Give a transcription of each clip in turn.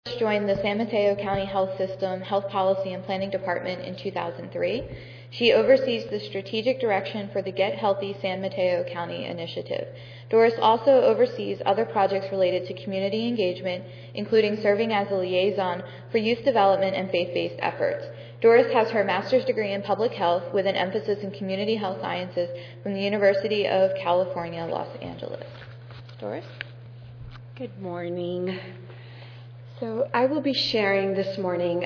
joined the San Mateo County Health System Health Policy and Planning Department in 2003. She oversees the strategic direction for the Get Healthy San Mateo County initiative. Doris also oversees other projects related to community engagement, including serving as a liaison for youth development and faith-based efforts. Doris has her master's degree in public health with an emphasis in community health sciences from the University of California, Los Angeles. Doris? Good morning. So I will be sharing this morning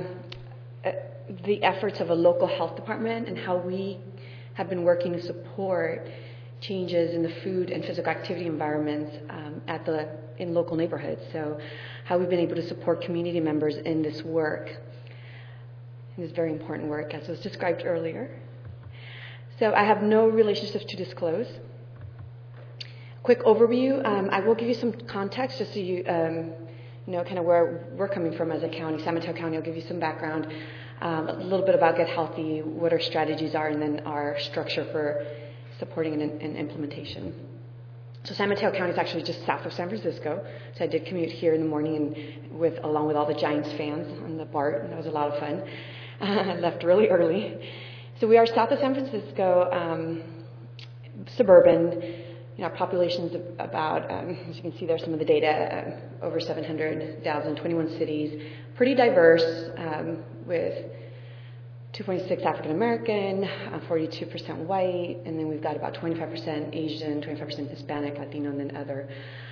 the efforts of a local health department and how we have been working to support changes in the food and physical activity environments in local neighborhoods. So how we've been able to support community members in this work, in this very important work, as was described earlier. So I have no relationships to disclose. Quick overview. I will give you some context just so you know kind of where we're coming from as a county. San Mateo County, I'll give you some background, a little bit about Get Healthy, what our strategies are, and then our structure for supporting and implementation. So San Mateo County is actually just south of San Francisco. So I did commute here in the morning and along with all the Giants fans on the BART. That was a lot of fun. I left really early. So we are south of San Francisco, suburban. Our population is about, as you can see there, some of the data, over 700,000, 21 cities, pretty diverse, with 2.6 African American, 42% white, and then we've got about 25% Asian, 25% Hispanic, Latino, and then other.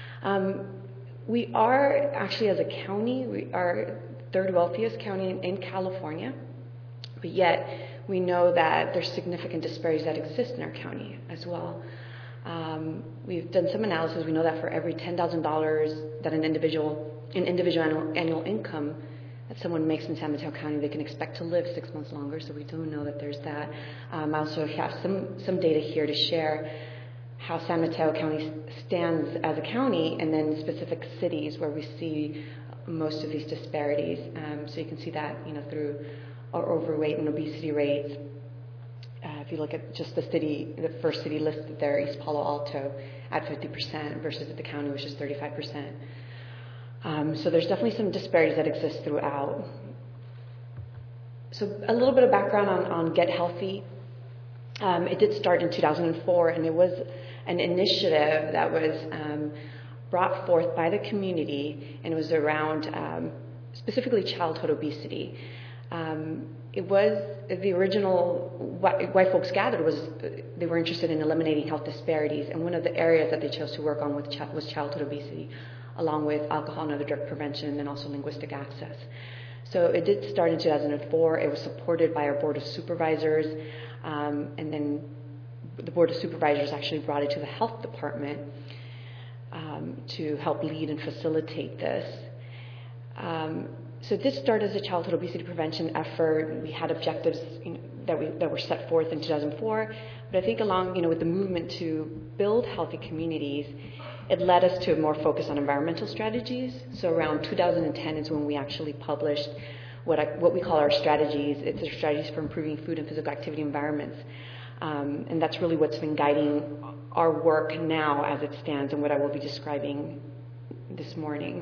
We are actually, as a county, we are third wealthiest county in California, but yet we know that there's significant disparities that exist in our county as well. We've done some analysis. We know that for every $10,000 that an individual annual income that someone makes in San Mateo County, they can expect to live 6 months longer. So we do know that there's that. I also have some data here to share how San Mateo County stands as a county, and then specific cities where we see most of these disparities. So you can see that through our overweight and obesity rates. If you look at just the first city listed there, East Palo Alto, at 50% versus the county, which is 35%. So there's definitely some disparities that exist throughout. So a little bit of background on Get Healthy. It did start in 2004, and it was an initiative that was brought forth by the community, and it was around specifically childhood obesity. It was the original white folks gathered they were interested in eliminating health disparities, and one of the areas that they chose to work on was childhood obesity, along with alcohol and other drug prevention, and also linguistic access. So it did start in 2004. It was supported by our Board of Supervisors, and then the Board of Supervisors actually brought it to the Health Department to help lead and facilitate this. So this started as a childhood obesity prevention effort. We had objectives that were set forth in 2004, but I think along with the movement to build healthy communities, it led us to a more focus on environmental strategies. So around 2010 is when we actually published what we call our strategies. It's our strategies for improving food and physical activity environments, and that's really what's been guiding our work now as it stands, and what I will be describing this morning.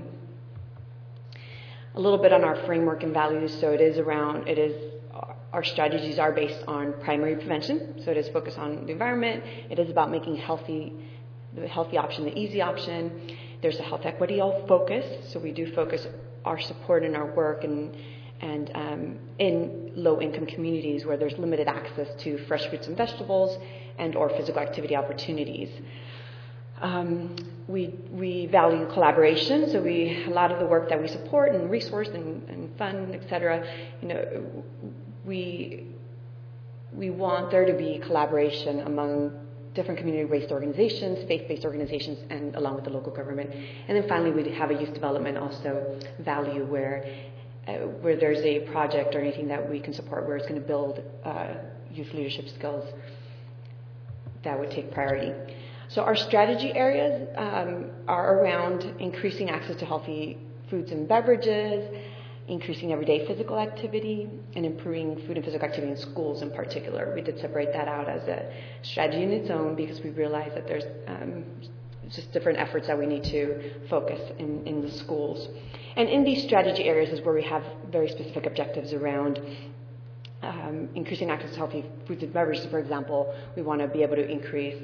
A little bit on our framework and values. So our strategies are based on primary prevention. So it is focused on the environment. It is about making the healthy option the easy option. There's a health equity focus. So we do focus our support and our work in low-income communities where there's limited access to fresh fruits and vegetables and/or physical activity opportunities. We value collaboration, so a lot of the work that we support and resource and fund, etc. We want there to be collaboration among different community-based organizations, faith-based organizations, and along with the local government. And then finally, we have a youth development also value where there's a project or anything that we can support where it's going to build youth leadership skills, that would take priority. So our strategy areas are around increasing access to healthy foods and beverages, increasing everyday physical activity, and improving food and physical activity in schools in particular. We did separate that out as a strategy in its own because we realized that there's just different efforts that we need to focus in the schools. And in these strategy areas is where we have very specific objectives around increasing access to healthy foods and beverages. For example, we want to be able to increase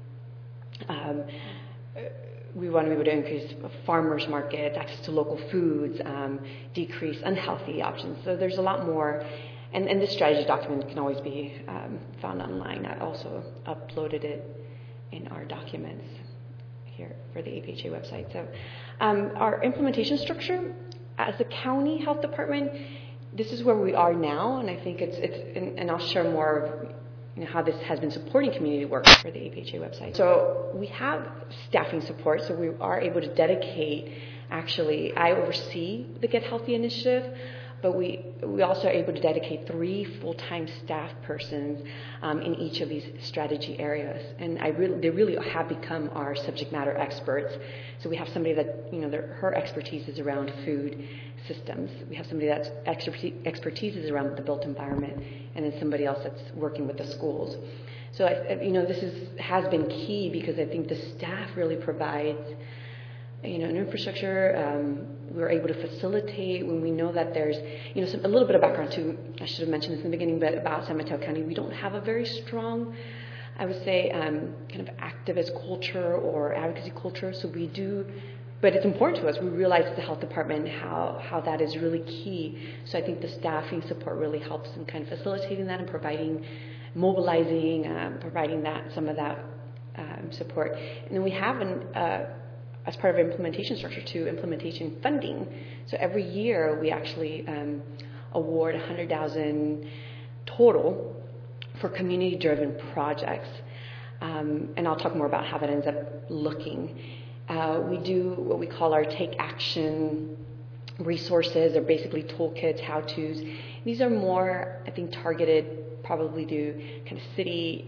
farmers markets, access to local foods, decrease unhealthy options. So there's a lot more. And this strategy document can always be found online. I also uploaded it in our documents here for the APHA website. So our implementation structure as a county health department, this is where we are now, and I think and I'll share more of how this has been supporting community work for the APHA website. So we have staffing support, so we are able to dedicate, I oversee the Get Healthy initiative, but we also are able to dedicate 3 full-time staff persons in each of these strategy areas. And they really have become our subject matter experts. So we have somebody that, her expertise is around food systems. We have somebody that's expertise is around the built environment, and then somebody else that's working with the schools. So, this has been key because I think the staff really provides an infrastructure. We're able to facilitate when we know that there's, a little bit of background too. I should have mentioned this in the beginning, but about San Mateo County, we don't have a very strong, I would say, kind of activist culture or advocacy culture. So we do, but it's important to us. We realize the health department how that is really key. So I think the staffing support really helps in kind of facilitating that and mobilizing, providing some of that support. And then we have as part of our implementation structure too, implementation funding. So every year we actually award $100,000 total for community-driven projects. And I'll talk more about how that ends up looking. We do what we call our Take Action resources. They're basically toolkits, how-tos. These are more, I think, targeted probably to kind of city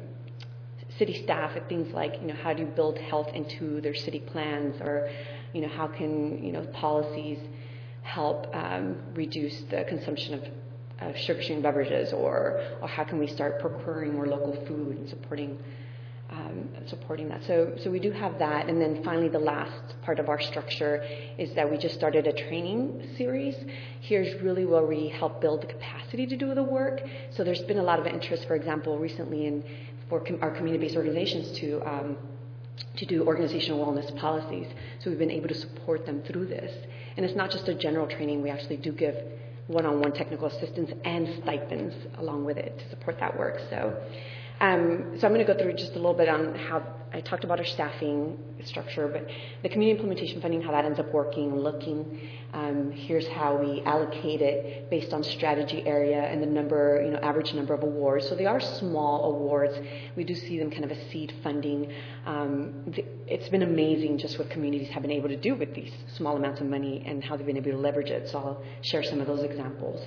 staff at things like, how do you build health into their city plans, or, how can, policies help reduce the consumption of sugar-sweetened beverages, or how can we start procuring more local food and supporting that. So we do have that. And then finally, the last part of our structure is that we just started a training series. Here's really where we help build the capacity to do the work. So there's been a lot of interest, for example, recently for our community-based organizations to do organizational wellness policies. So we've been able to support them through this. And it's not just a general training. We actually do give one-on-one technical assistance and stipends along with it to support that work. So I'm going to go through just a little bit on how I talked about our staffing structure, but the community implementation funding, how that ends up working and looking. Here's how we allocate it based on strategy area and the average number of awards. So they are small awards. We do see them kind of as seed funding. It's been amazing just what communities have been able to do with these small amounts of money and how they've been able to leverage it. So I'll share some of those examples.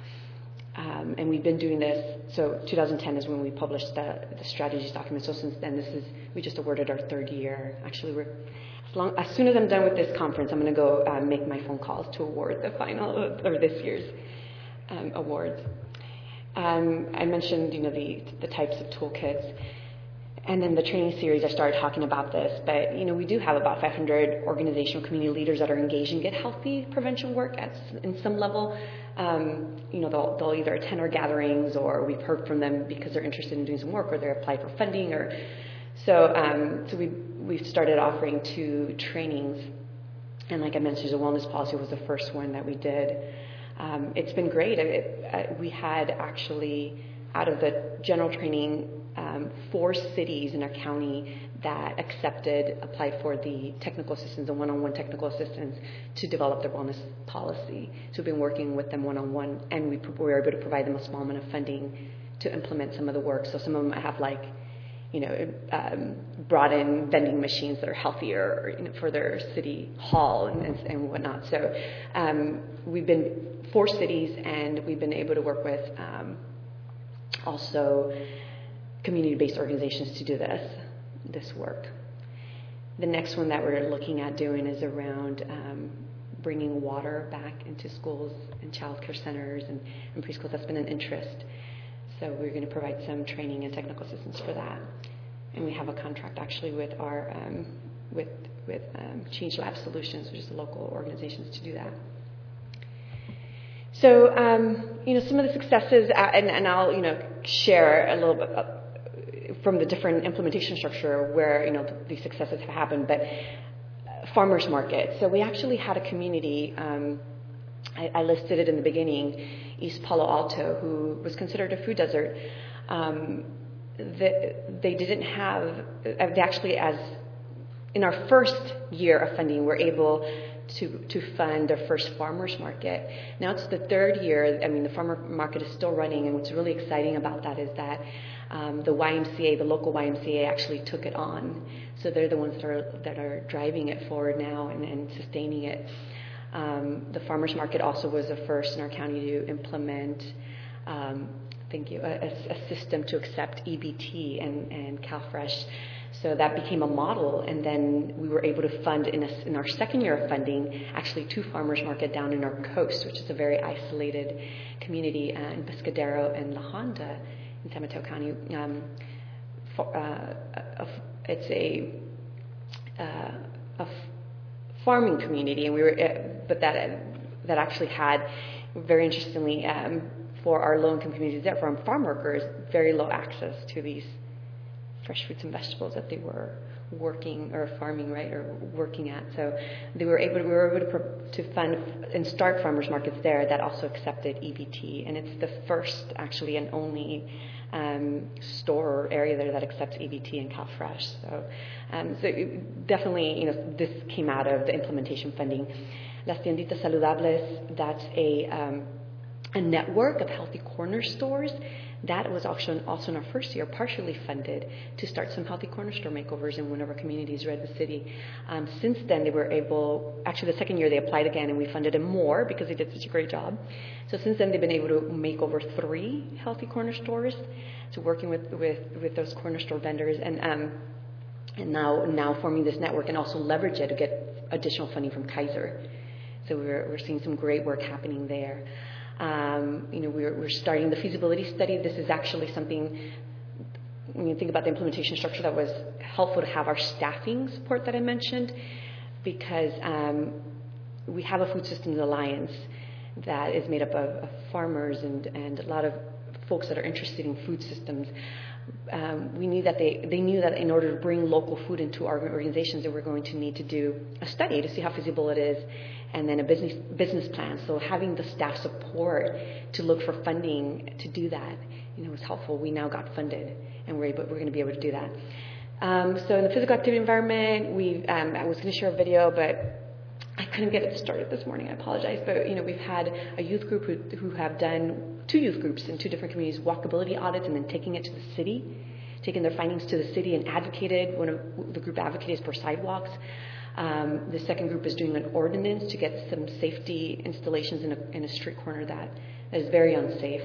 And we've been doing this, so 2010 is when we published the strategies document. So since then, we just awarded our 3rd year. Actually, as soon as I'm done with this conference, I'm going to go make my phone calls to award the final, or this year's awards. I mentioned, the types of toolkits. And then the training series, I started talking about this, but, we do have about 500 organizational community leaders that are engaged in Get Healthy prevention work in some level. They'll either attend our gatherings, or we've heard from them because they're interested in doing some work, or they apply for funding, so we've started offering 2 trainings. And like I mentioned, the wellness policy was the first one that we did. It's been great. We had actually, out of the general training, 4 cities in our county that applied for the technical assistance, the one-on-one technical assistance to develop their wellness policy. So we've been working with them one-on-one, and we were able to provide them a small amount of funding to implement some of the work. So some of them have brought in vending machines that are healthier, for their city hall and whatnot. So we've been 4 cities, and we've been able to work with also community-based organizations to do this work. The next one that we're looking at doing is around bringing water back into schools and child care centers and preschools. That's been an interest. So we're going to provide some training and technical assistance for that. And we have a contract actually with our with Change Lab Solutions, which is the local organizations to do that. So, some of the successes, and I'll, share a little bit from the different implementation structure where, these successes have happened, but farmers market. So we actually had a community, I listed it in the beginning, East Palo Alto, who was considered a food desert. They didn't have, they actually, as in our first year of funding, were able to fund their first farmers market. Now it's the third year. I mean, the farmer market is still running, and what's really exciting about that is that the YMCA, the local YMCA, actually took it on. So they're the ones that are driving it forward now and sustaining it. The farmers market also was the first in our county to implement, a system to accept EBT and CalFresh. So that became a model, and then we were able to fund in our second year of funding, actually 2 farmers market down in our coast, which is a very isolated community in Pescadero and La Honda in San Mateo County. It's a farming community, and we were, but that actually had, very interestingly, for our low-income communities there, for our farm workers, very low access to these fresh fruits and vegetables that they were working or farming, right, or working at. So we were able to fund and start farmers markets there that also accepted EBT, and it's the first, actually, and only store or area there that accepts EBT and CalFresh. So definitely, this came out of the implementation funding. Las Tienditas Saludables, that's a network of healthy corner stores. That was also in our first year, partially funded to start some healthy corner store makeovers in one of our communities, Redwood City. Since then, they were able, actually the second year they applied again, and we funded them more because they did such a great job. So since then, they've been able to make over 3 healthy corner stores. So working with those corner store vendors, and now forming this network, and also leverage it to get additional funding from Kaiser. So we're seeing some great work happening there. We're starting the feasibility study. This is actually something, when you think about the implementation structure, that was helpful to have our staffing support that I mentioned, because we have a food systems alliance that is made up of farmers and a lot of folks that are interested in food systems. We knew that they knew that in order to bring local food into our organizations, they were going to need to do a study to see how feasible it is, and then a business plan. So having the staff support to look for funding to do that, was helpful. We now got funded, and we're going to be able to do that. So in the physical activity environment, I was going to share a video, but I couldn't get it started this morning. I apologize. But, we've had a youth group who have done 2 youth groups in 2 different communities, walkability audits, and then taking it to the city, taking their findings to the city and advocated. One of the group advocated for sidewalks. The second group is doing an ordinance to get some safety installations in a street corner that is very unsafe.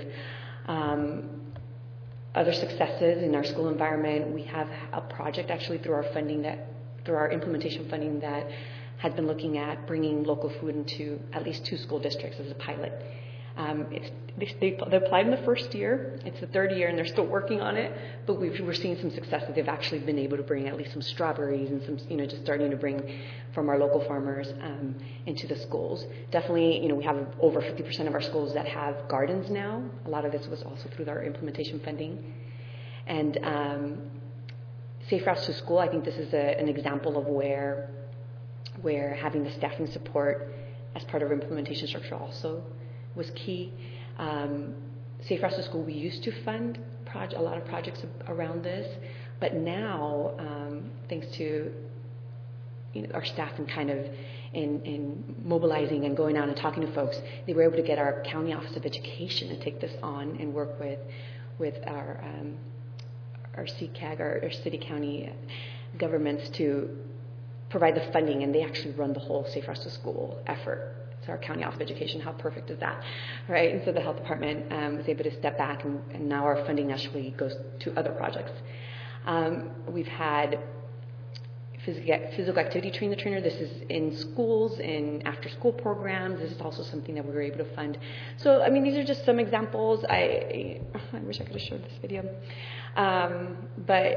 Other successes in our school environment, we have a project actually through our implementation funding that had been looking at bringing local food into at least 2 school districts as a pilot. They applied in the first year. It's the third year, and they're still working on it. But we're seeing some success that they've actually been able to bring at least some strawberries and some, just starting to bring from our local farmers into the schools. Definitely, we have over 50% of our schools that have gardens now. A lot of this was also through our implementation funding. And Safe Routes to School, I think this is an example of where having the staffing support as part of our implementation structure also was key. Safe Routes to School, we used to fund a lot of projects around this, but now, thanks to our staff and kind of in mobilizing and going out and talking to folks, they were able to get our County Office of Education to take this on and work with our CCAG, our city county governments, to provide the funding, and they actually run the whole Safe Routes to School effort. So our County Office of Education, how perfect is that, right? And so the health department was able to step back, and now our funding actually goes to other projects. We've had physical activity train the trainer. This is in schools, in after-school programs. This is also something that we were able to fund. So, these are just some examples. I wish I could have showed this video. But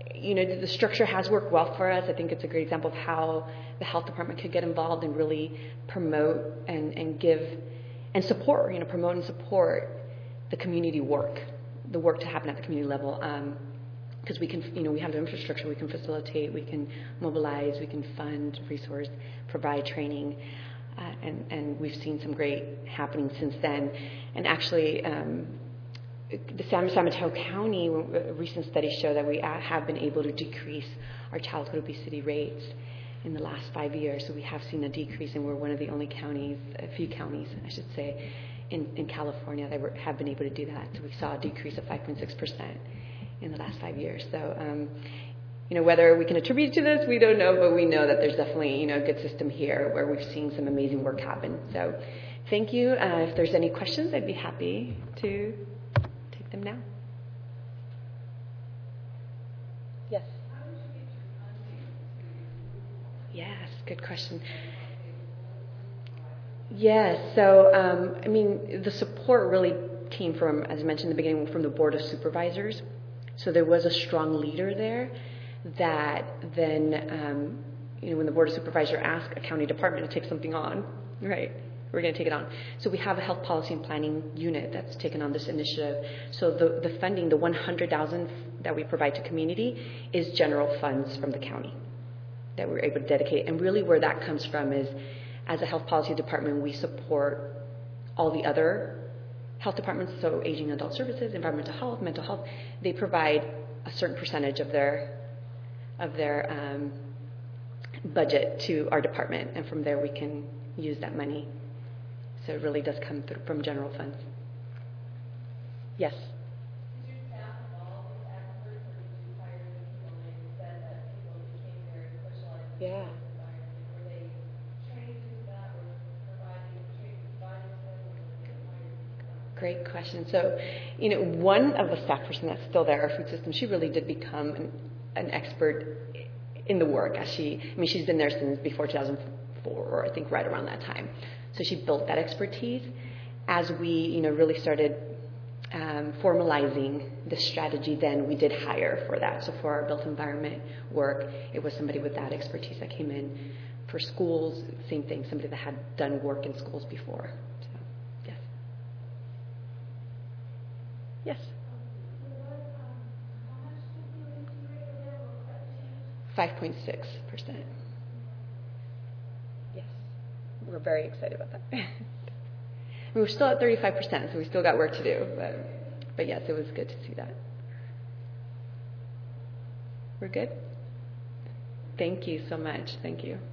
the structure has worked well for us. I think it's a great example of how the health department could get involved and really promote and give and support, promote and support the community work, the work to happen at the community level. Because we can, we have the infrastructure, we can facilitate, we can mobilize, we can fund, resource, provide training, and we've seen some great happening since then. And actually, the San Mateo County, recent studies show that we have been able to decrease our childhood obesity rates in the last 5 years. So we have seen a decrease, and we're one of the only counties, a few counties, I should say, in California that have been able to do that. So we saw a decrease of 5.6% in the last 5 years. So, whether we can attribute to this, we don't know, but we know that there's definitely, a good system here where we've seen some amazing work happen. So thank you. If there's any questions, I'd be happy to take them now. Yes. Yes, good question. Yes, so, the support really came from, as I mentioned in the beginning, from the Board of Supervisors. So there was a strong leader there that then, when the Board of Supervisors asked a county department to take something on, right, we're going to take it on. So we have a health policy and planning unit that's taken on this initiative. So the funding, the $100,000 that we provide to community is general funds from the county that we're able to dedicate. And really where that comes from is, as a health policy department, we support all the other health departments, so aging adult services, environmental health, mental health. They provide a certain percentage of their budget to our department, and from there we can use that money. So it really does come through from general funds. Yes. Did your staff involved with experts, or did you hire people and said that people became very specialized? Yeah. Were they trained to that, or providing training providers? Great question. So, one of the staff person that's still there, our food system, she really did become an expert in the work. As she's been there since before 2004, or I think right around that time. So she built that expertise. As we, really started formalizing the strategy, then we did hire for that. So for our built environment work, it was somebody with that expertise that came in. For schools, same thing, somebody that had done work in schools before. So, yes. Yes. 5.6%. Yes. We're very excited about that. We're still at 35%, so we still got work to do. But yes, it was good to see that. We're good? Thank you so much. Thank you.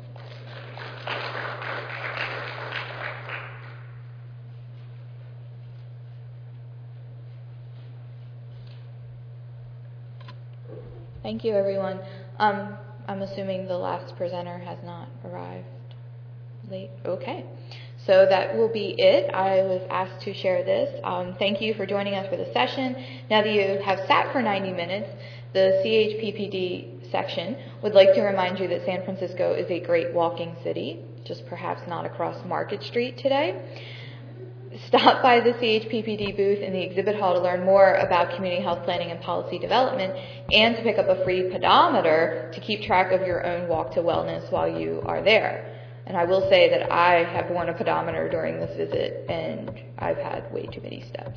Thank you, everyone. I'm assuming the last presenter has not arrived late. Okay. So that will be it. I was asked to share this. Thank you for joining us for the session. Now that you have sat for 90 minutes, the CHPPD section would like to remind you that San Francisco is a great walking city, just perhaps not across Market Street today. Stop by the CHPPD booth in the exhibit hall to learn more about community health planning and policy development, and to pick up a free pedometer to keep track of your own walk to wellness while you are there. And I will say that I have worn a pedometer during this visit, and I've had way too many steps.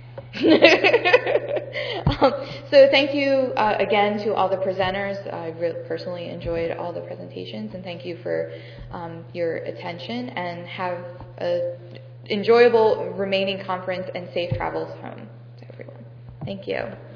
So thank you again to all the presenters. I personally enjoyed all the presentations, and thank you for your attention, and have a enjoyable remaining conference and safe travels home to everyone. Thank you.